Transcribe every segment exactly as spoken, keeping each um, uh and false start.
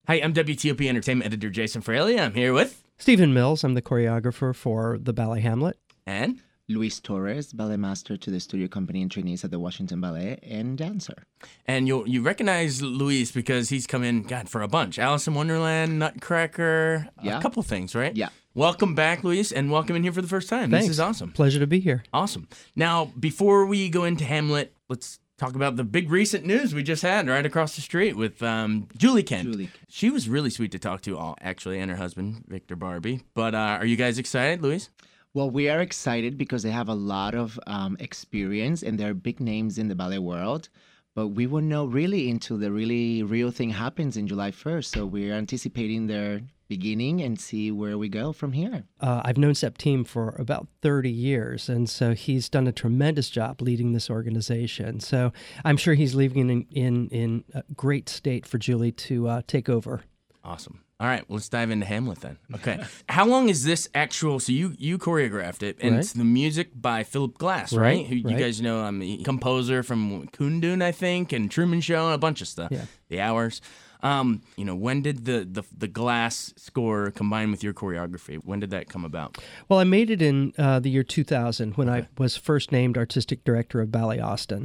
Hi, I'm W T O P Entertainment Editor Jason Fraley. I'm here with... Stephen Mills. I'm the choreographer for the Ballet Hamlet. And... Luis Torres, ballet master to the studio company and trainees at the Washington Ballet, and dancer. And you you recognize Luis because he's come in, God, for a bunch. Alice in Wonderland, Nutcracker, yeah. a couple things, right? Yeah. Welcome back, Luis, and welcome in here for the first time. Thanks. This is awesome. Pleasure to be here. Awesome. Now, before we go into Hamlet, let's talk about the big recent news we just had right across the street with um, Julie Kent. Julie. She was really sweet to talk to, all actually, and her husband, Victor Barbie. But uh, are you guys excited, Luis? Well, we are excited because they have a lot of um, experience and they're big names in the ballet world. But we won't know really until the really real thing happens in July first. So we're anticipating their beginning and see where we go from here. Uh, I've known Septime for about thirty years, and so he's done a tremendous job leading this organization. So I'm sure he's leaving in in, in a great state for Julie to uh, take over. Awesome. All right, well, let's dive into Hamlet then. Okay. How long is this actual, so you, you choreographed it, and Right. it's the music by Philip Glass, right? Right, Who you right. guys know, I'm a composer from Kundun, I think, and Truman Show, and a bunch of stuff. Yeah. The Hours. Um, you know, when did the, the, the Glass score combine with your choreography? When did that come about? Well, I made it in uh, the year two thousand when I was first named artistic director of Ballet Austin.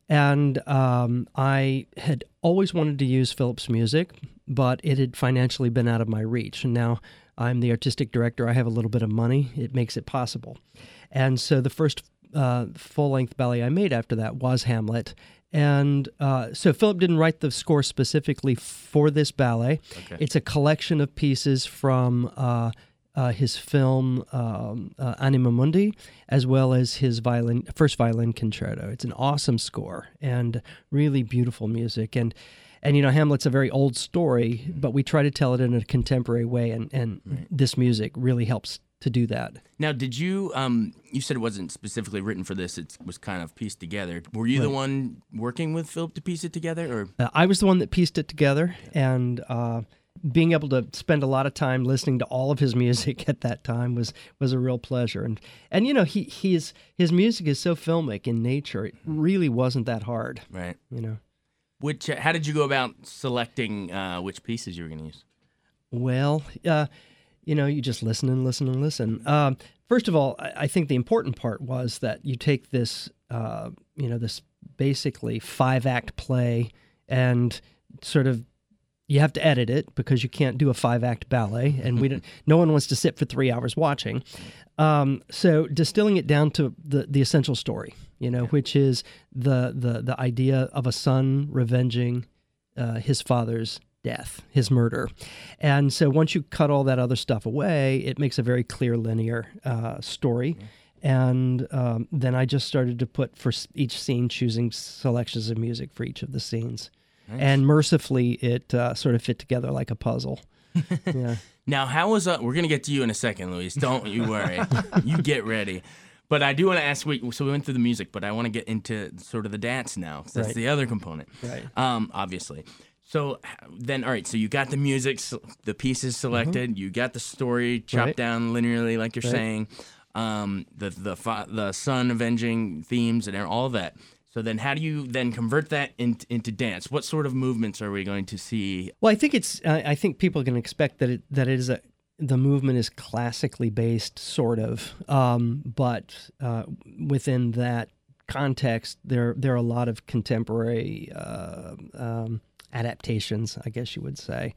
And um, I had always wanted to use Philip's music, but it had financially been out of my reach. And now I'm the artistic director. I have a little bit of money. It makes it possible. And so the first uh, full-length ballet I made after that was Hamlet. And uh, so Philip didn't write the score specifically for this ballet. Okay. It's a collection of pieces from uh, uh, his film um, uh, Anima Mundi, as well as his violin, first violin concerto. It's an awesome score and really beautiful music. And and you know, Hamlet's a very old story, but we try to tell it in a contemporary way, and and Right. this music really helps to do that. Now, did you, um, you said it wasn't specifically written for this, it was kind of pieced together. Were you the Right. one working with Philip to piece it together, or? Uh, I was the one that pieced it together, and uh, being able to spend a lot of time listening to all of his music at that time was was a real pleasure. And and you know, he he's his music is so filmic in nature; it really wasn't that hard. Right. You know. Which, how did you go about selecting uh, which pieces you were going to use? Well, uh, you know, you just listen and listen and listen. Um, first of all, I, I think the important part was that you take this, uh, you know, this basically five-act play and sort of you have to edit it because you can't do a five-act ballet, and we don't, no one wants to sit for three hours watching. Um, so distilling it down to the, the essential story, you know, which is the the the idea of a son revenging uh, his father's death, his murder. And so once you cut all that other stuff away, it makes a very clear linear uh, story. And um, then I just started to put for s- each scene, choosing selections of music for each of the scenes. Nice. And mercifully, it uh, sort of fit together like a puzzle. Yeah. Now, how was uh? We're gonna get to you in a second, Luis. Don't you worry. You get ready. But I do want to ask. We, so we went through the music, but I want to get into sort of the dance now. 'Cause that's Right. the other component. Right. Um, obviously. So then, all right. So you got the music, s- the pieces selected. You got the story chopped Right. down linearly, like you're Right. saying. Um, the the fa- the son avenging themes and all of that. So then, how do you then convert that in, into dance? What sort of movements are we going to see? Well, I think it's. I I think people can expect that it that it is a. The movement is classically based, sort of, um, but uh, within that context, there there are a lot of contemporary uh, um, adaptations, I guess you would say,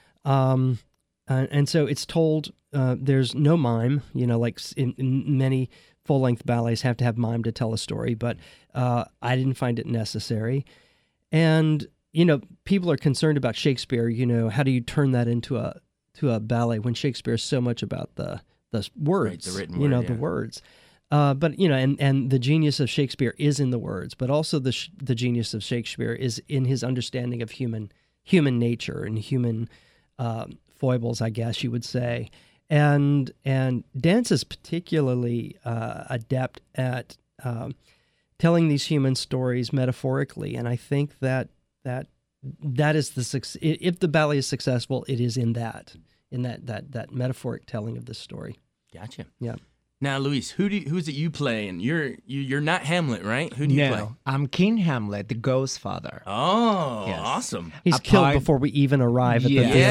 um, and, and so it's told. Uh, there's no mime, you know, like s- in, in many full length ballets have to have mime to tell a story, but uh, I didn't find it necessary, and you know, people are concerned about Shakespeare. You know, how do you turn that into a to a ballet when Shakespeare is so much about the the words, the written you word, know, yeah. the words. Uh, but you know, and, and the genius of Shakespeare is in the words, but also the sh- the genius of Shakespeare is in his understanding of human human nature and human um, foibles, I guess you would say. And and dance is particularly uh, adept at um, telling these human stories metaphorically, and I think that that that is the suc- i- if the ballet is successful, it is in that in that that that metaphoric telling of this story. Gotcha. Yeah. Now, Luis, who do you, who's it you play? And you're you, you're not Hamlet, right? Who do you play? No, I'm King Hamlet, the ghost father. Oh, Yes. awesome. He's A killed part- before we even arrive at Yeah. the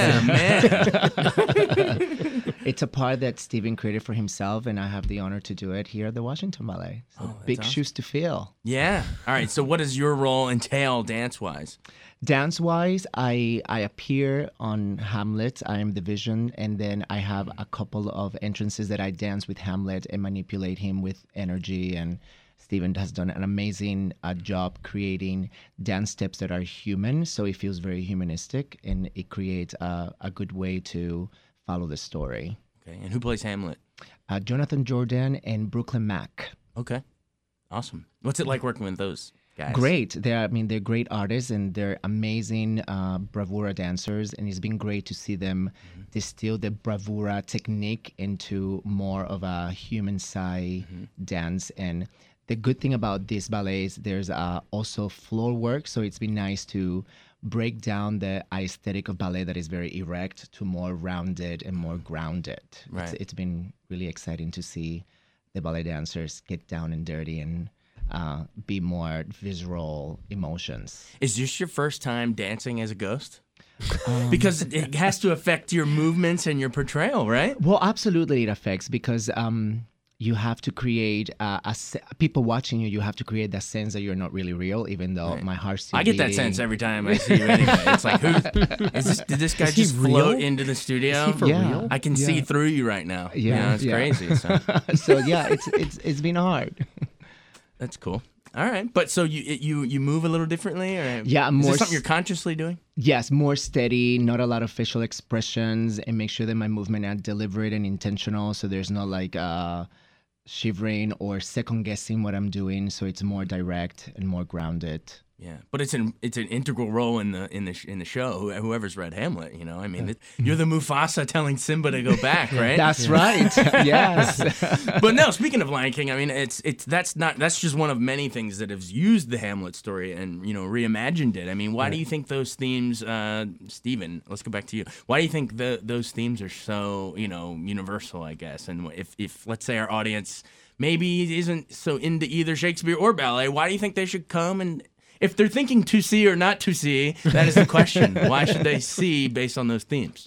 Yeah, man. It's a part that Steven created for himself, and I have the honor to do it here at the Washington Ballet. So Oh, that's big awesome. shoes to fill. Yeah. All right. So, what does your role entail dance-wise? Dance-wise, I I appear on Hamlet. I am the vision, and then I have a couple of entrances that I dance with Hamlet and manipulate him with energy. And Steven has done an amazing uh, job creating dance steps that are human, so it feels very humanistic, and it creates a, a good way to follow the story. Okay. And who plays Hamlet? Uh, Jonathan Jordan and Brooklyn Mack. Okay. Awesome. What's it like working with those guys? Great. They're, I mean, they're great artists and they're amazing uh, bravura dancers. And it's been great to see them Mm-hmm. distill the bravura technique into more of a human side Mm-hmm. dance. And the good thing about these ballets, there's uh, also floor work. So it's been nice to break down the aesthetic of ballet that is very erect to more rounded and more grounded. Right. It's, it's been really exciting to see the ballet dancers get down and dirty and uh, be more visceral emotions. Is this your first time dancing as a ghost? Um, Because it has to affect your movements and your portrayal, right? Well, absolutely it affects because um, you have to create uh, a se- people watching you. You have to create that sense that you're not really real, even though Right. my heart's still I get that beating. sense every time I see you anyway. It's like, who is this? Did this guy Is he just float real? into the studio? Is he for Yeah. real? I can see through you right now. You Yeah, know, it's yeah. crazy. So So yeah, it's it's it's been hard. that's cool. All right, but so you it- you you move a little differently, or Yeah, is more this something s- you're consciously doing? Yes, more steady, not a lot of facial expressions, and make sure that my movement are deliberate and intentional. So there's no like uh, shivering or second guessing what I'm doing. So it's more direct and more grounded. Yeah, but it's an it's an integral role in the in the sh- in the show. Who- Whoever's read Hamlet, you know, I mean, it, you're the Mufasa telling Simba to go back, right? That's right. Yes. But no, speaking of Lion King, I mean, it's it's that's not that's just one of many things that have used the Hamlet story and you know reimagined it. I mean, why do you think those themes, uh, Stephen? Let's go back to you. Why do you think the those themes are so you know universal? I guess, and if if let's say our audience maybe isn't so into either Shakespeare or ballet, why do you think they should come and if they're thinking to see or not to see, that is the question. Why should they see based on those themes?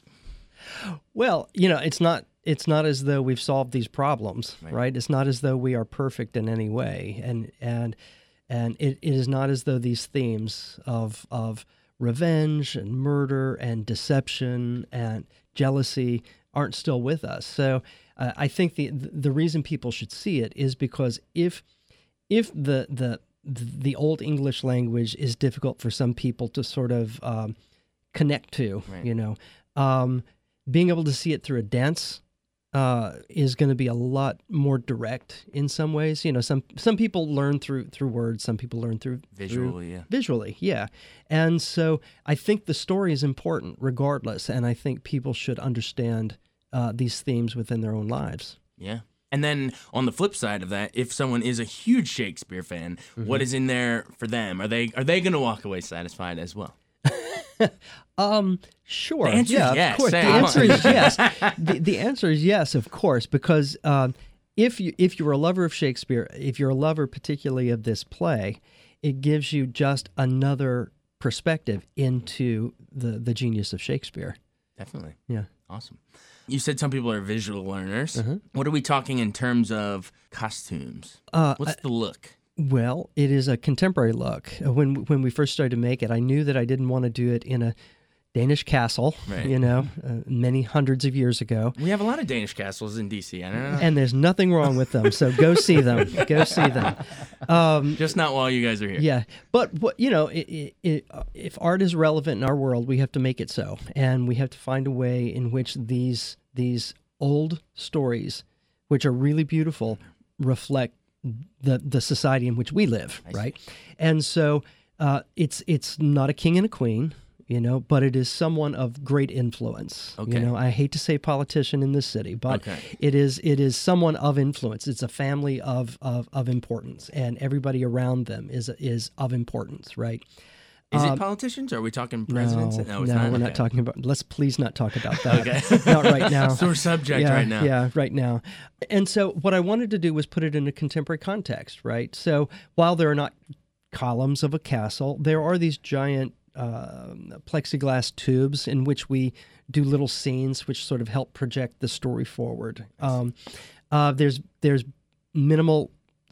Well, you know, it's not it's not as though we've solved these problems, Right. right? It's not as though we are perfect in any way, and and and it, it is not as though these themes of of revenge and murder and deception and jealousy aren't still with us. So uh, I think the the reason people should see it is because if if the the the old English language is difficult for some people to sort of um, connect to, Right. you know. Um, being able to see it through a dance uh, is going to be a lot more direct in some ways. You know, some some people learn through through words, some people learn through through- Visually, yeah. visually, yeah. And so I think the story is important regardless, and I think people should understand uh, these themes within their own lives. Yeah. And then on the flip side of that, if someone is a huge Shakespeare fan, what is in there for them? Are they are they going to walk away satisfied as well? Um, sure. The answer is yeah, yes. of course. Say The it. answer is yes. The, the answer is yes, of course, because um, if you if you're a lover of Shakespeare, if you're a lover particularly of this play, it gives you just another perspective into the the genius of Shakespeare. Definitely. Yeah. Awesome. You said some people are visual learners. Uh-huh. What are we talking in terms of costumes? Uh, What's the look? Well, it is a contemporary look. Uh, When when we first started to make it, I knew that I didn't want to do it in a Danish castle, Right. you know, uh, many hundreds of years ago. We have a lot of Danish castles in D C. I don't know. And there's nothing wrong with them, so go see them. Go see them. Um, Just not while you guys are here. yeah, but what you know, it, it, it, uh, if art is relevant in our world, we have to make it so, and we have to find a way in which these these old stories, which are really beautiful, reflect the the society in which we live, I see. right? And so uh, it's it's not a king and a queen, you know, but it is someone of great influence. Okay. You know, I hate to say politician in this city, but Okay. it is it is someone of influence. It's a family of of, of importance, and everybody around them is is of importance, right? Is Um, it politicians? Or are we talking presidents? No, it's no, not. we're not Okay. talking about. Let's please not talk about that. Okay. Not right now. Sore subject yeah, right now. Yeah, right now. And so what I wanted to do was put it in a contemporary context, right? So while there are not columns of a castle, there are these giant uh, plexiglass tubes in which we do little scenes which sort of help project the story forward. Um, uh, there's there's minimal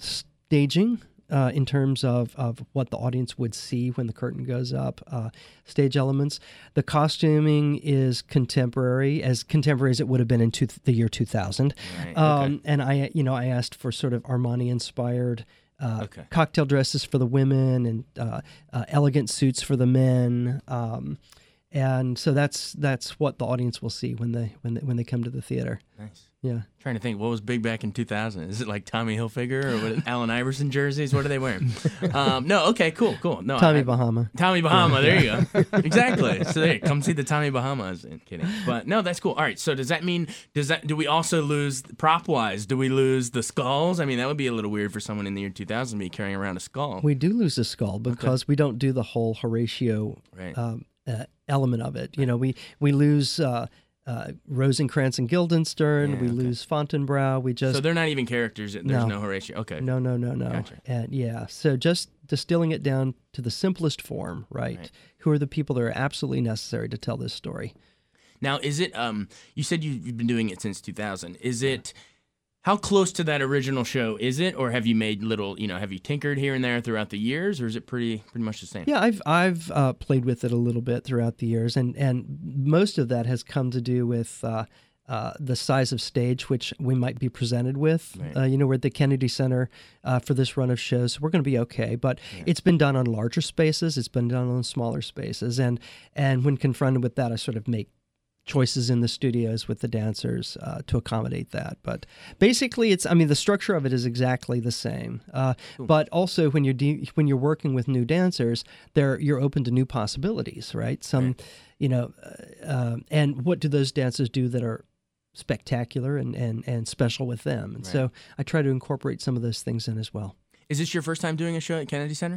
staging uh, in terms of, of what the audience would see when the curtain goes up, uh, stage elements. The costuming is contemporary, as contemporary as it would have been in two, the year two thousand. Right, Um, okay. and I, you know, I asked for sort of Armani-inspired uh, Okay. cocktail dresses for the women and uh, uh, elegant suits for the men. Um, and so that's that's what the audience will see when they when they, when they come to the theater. Nice. Yeah. Trying to think, what was big back in two thousand? Is it like Tommy Hilfiger or what, Allen Iverson jerseys? What are they wearing? um, no, okay, cool, cool. No, Tommy I, Bahama. Tommy Bahama, there you go. Exactly. So there, come see the Tommy Bahamas. I'm kidding, but no, that's cool. All right. So does that mean does that do we also lose prop wise? Do we lose the skulls? I mean, that would be a little weird for someone in the year two thousand to be carrying around a skull. We do lose a skull because we don't do the whole Horatio Right. um, uh, element of it. You know, we we lose uh, uh, Rosencrantz and Guildenstern. Yeah, we okay. lose Fontainebleau. We just So they're not even characters. There's No. no, Horatio. Okay. no, no, no, no. Gotcha. And yeah, so just distilling it down to the simplest form, right? Right. Who are the people that are absolutely necessary to tell this story? Now, is it? Um, you said you, you've been doing it since two thousand. Is it? How close to that original show is it, or have you made little? You know, have you tinkered here and there throughout the years, or is it pretty pretty much the same? Yeah, I've I've uh, played with it a little bit throughout the years, and and most of that has come to do with uh, uh, the size of stage which we might be presented with. Right. Uh, you know, we're at the Kennedy Center uh, for this run of shows, so we're going to be okay. But it's been done on larger spaces, it's been done on smaller spaces, and and when confronted with that, I sort of make choices in the studios with the dancers uh, to accommodate that. But basically, it's I mean the structure of it is exactly the same. Uh, but also when you're de- when you're working with new dancers, there you're open to new possibilities, right? Some, Right. you know, uh, uh, and what do those dancers do that are spectacular and and and special with them? And so I try to incorporate some of those things in as well. Is this your first time doing a show at Kennedy Center?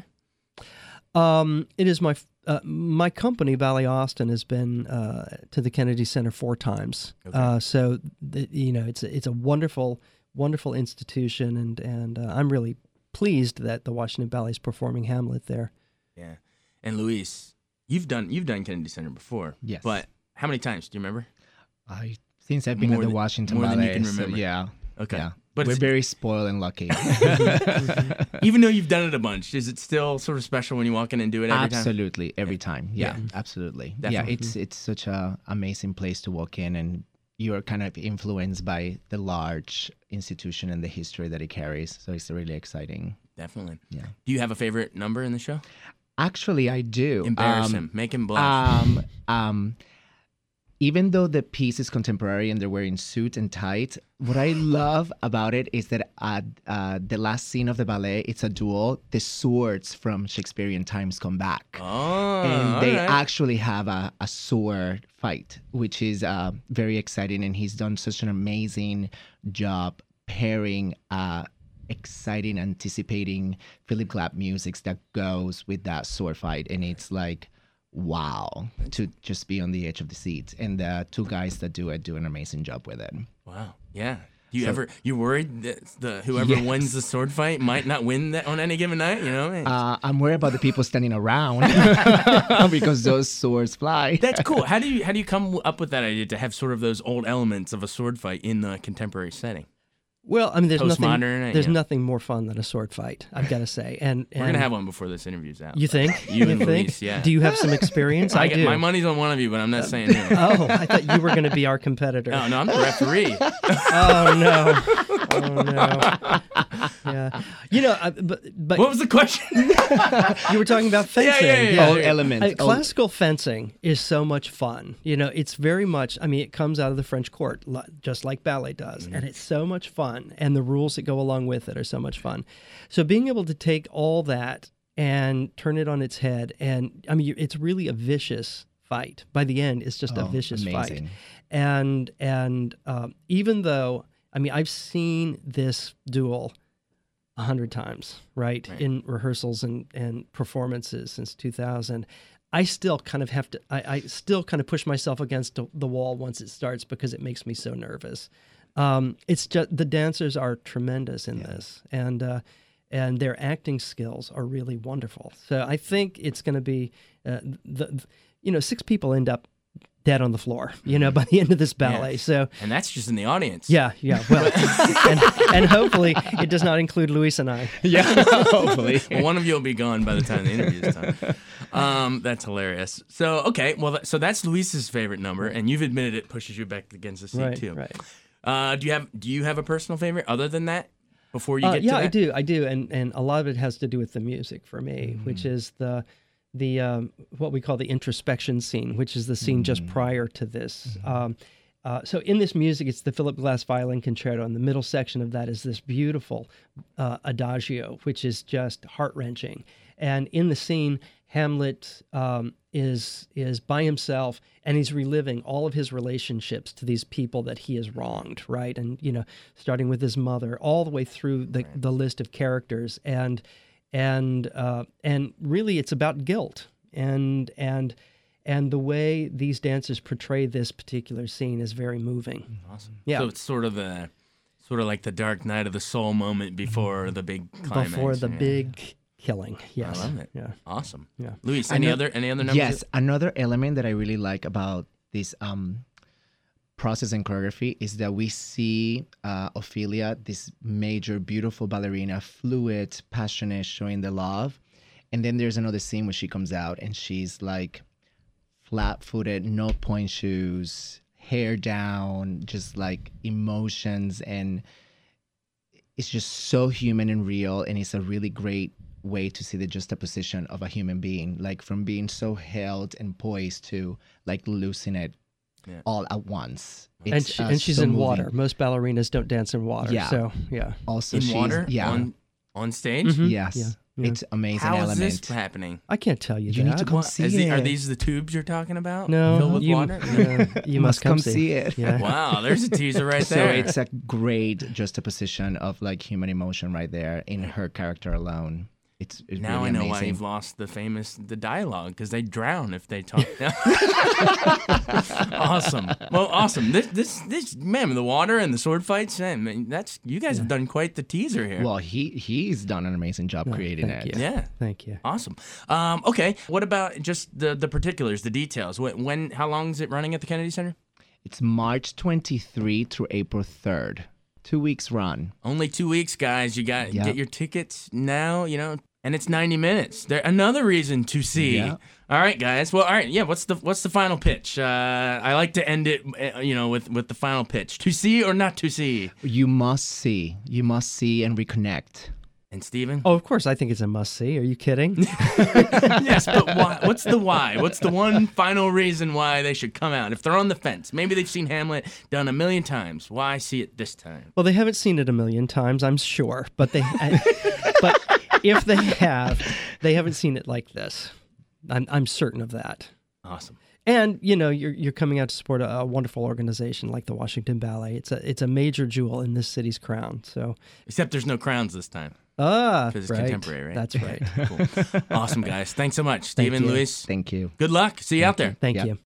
Um, it is my f- uh, my company, Ballet Austin, has been uh, to the Kennedy Center four times. Okay. Uh, so the, you know, it's a, it's a wonderful, wonderful institution, and and uh, I'm really pleased that the Washington Ballet is performing Hamlet there. Yeah. And Luis, you've done you've done Kennedy Center before. Yes. But how many times? Do you remember? I since I've been More at the than- Washington more than Ballet, you can so remember. yeah, Okay. yeah. But We're it's- very spoiled and lucky. Even though you've done it a bunch, is it still sort of special when you walk in and do it every time? Absolutely, every time. Yeah, Yeah. absolutely. Definitely. Yeah, it's it's such a amazing place to walk in, and you're kind of influenced by the large institution and the history that it carries. So it's really exciting. Definitely. Yeah. Do you have a favorite number in the show? Actually, I do. Embarrass Um, him. Make him blush. Um, um, even though the piece is contemporary and they're wearing suits and tights, what I love about it is that at uh, the last scene of the ballet, it's a duel. The swords from Shakespearean times come back. oh, And they all right. actually have a, a sword fight, which is uh, very exciting. And he's done such an amazing job pairing uh, exciting, anticipating Philip Glass music that goes with that sword fight. And it's like, wow, to just be on the edge of the seat. And the two guys that do it do an amazing job with it. Wow. Yeah. Do you So- ever you worried that the whoever Yes. wins the sword fight might not win that on any given night? You know. Uh, I'm worried about the people standing around because those swords fly. That's cool. How do you how do you come up with that idea to have sort of those old elements of a sword fight in the contemporary setting? Well, I mean, there's nothing. Postmodern, There's yeah. nothing more fun than a sword fight. I've got to say, and, and We're gonna have one before this interview's out. You think? You and think? Luis, yeah. Do you have some experience? I, I get, do. my money's on one of you, but I'm not saying who. Oh, I thought you were going to be our competitor. No, no, I'm the referee. Oh no! Oh no! Yeah, you know, uh, but but What was the question? you were talking about fencing. yeah, yeah, yeah. All elements. Uh, all- classical fencing is so much fun. You know, it's very much, I mean, it comes out of the French court, li- just like ballet does. Mm-hmm. And it's so much fun. And the rules that go along with it are so much fun. So being able to take all that and turn it on its head, and I mean, you- it's really a vicious fight. By the end, it's just a Oh, vicious fight. amazing. And, and um, even though, I mean, I've seen this duel a hundred times, right? Right. In rehearsals and, and performances since two thousand. I still kind of have to, I, I still kind of push myself against the, the wall once it starts because it makes me so nervous. Um, it's just, the dancers are tremendous in Yeah. this, and uh, and their acting skills are really wonderful. So I think it's going to be, uh, the, the, you know, six people end up dead on the floor, you know, by the end of this ballet. Yeah. So And that's just in the audience. yeah, yeah. Well, and, and hopefully it does not include Luis and I. Yeah, hopefully. Well, one of you will be gone by the time the interview is done. Um, that's hilarious. So, okay, well, th- so that's Luis's favorite number, and you've admitted it pushes you back against the seat Right, too. right. Uh, do you have Do you have a personal favorite other than that? Before you Uh, get yeah, to that, I do, I do, and and a lot of it has to do with the music for me, which is the the um, what we call the introspection scene, which is the scene just prior to this. Um, uh, so in this music, it's the Philip Glass Violin Concerto, and the middle section of that is this beautiful uh, adagio, which is just heart wrenching. And in the scene, Hamlet um, is is by himself, and he's reliving all of his relationships to these people that he has wronged, right? And you know, starting with his mother, all the way through the the list of characters, and and uh, and really, it's about guilt, and and and the way these dancers portray this particular scene is very moving. awesome. Yeah. So it's sort of the sort of like the dark night of the soul moment before the big climax. Before the yeah. big killing, yes, I love it. yeah. Awesome. Yeah. Luis, any Ano- other any other numbers? Yes, another element that I really like about this um, process and choreography is that we see uh, Ophelia, this major, beautiful ballerina, fluid, passionate, showing the love. And then there's another scene where she comes out and she's like flat-footed, no point shoes, hair down, just like emotions. And it's just so human and real. And it's a really great way to see the juxtaposition of a human being, like from being so held and poised to like losing it Yeah. all at once. And, It's, she, uh, and she's so in moving. water. Most ballerinas don't dance in water. Yeah. So, yeah. Also, In she's, water? yeah, On, on stage? Mhm. yes, Yeah, yeah. it's amazing How is element. this happening? I can't tell you You that. need to come What- see is the- Are it. these the tubes you're talking about? No, Filled with you, water? no, you must come, see. it. Yeah. Wow, there's a teaser right So there. it's a great juxtaposition of like human emotion right there in her character alone. It's, it's Now really I know amazing. why you've lost the famous the dialogue because they drown if they talk. Awesome. Well, awesome. This this this man, the water and the sword fights. Man, that's you guys have done quite the teaser here. Well, he he's done an amazing job creating thank it. you. yeah. Thank you. Awesome. Um, okay. What about just the the particulars, the details? When, when how long is it running at the Kennedy Center? It's March twenty-third through April third. Two weeks run. Only two weeks, guys. You got Yep. get your tickets now. You know, and it's ninety minutes. There another reason to see. Yeah. All right, guys. Well, all right. Yeah. What's the what's the final pitch? Uh, I like to end it, uh, you know, with with the final pitch. To see or not to see? You must see. You must see and reconnect. And Steven? Oh, of course. I think it's a must see. Are you kidding? Yes, but why? What's the why? What's the one final reason why they should come out? If they're on the fence, maybe they've seen Hamlet done a million times. Why see it this time? Well, they haven't seen it a million times, I'm sure. But they, but if they have, they haven't seen it like this. I'm I'm certain of that. Awesome. And you know, you're you're coming out to support a, a wonderful organization like the Washington Ballet. It's a it's a major jewel in this city's crown. So Except there's no crowns this time. ah, Because it's right. contemporary, right? That's right. Cool. Awesome, guys. Thanks so much, Steven, you. Luis. Thank you. Good luck. See you out there. Thank Yep. you.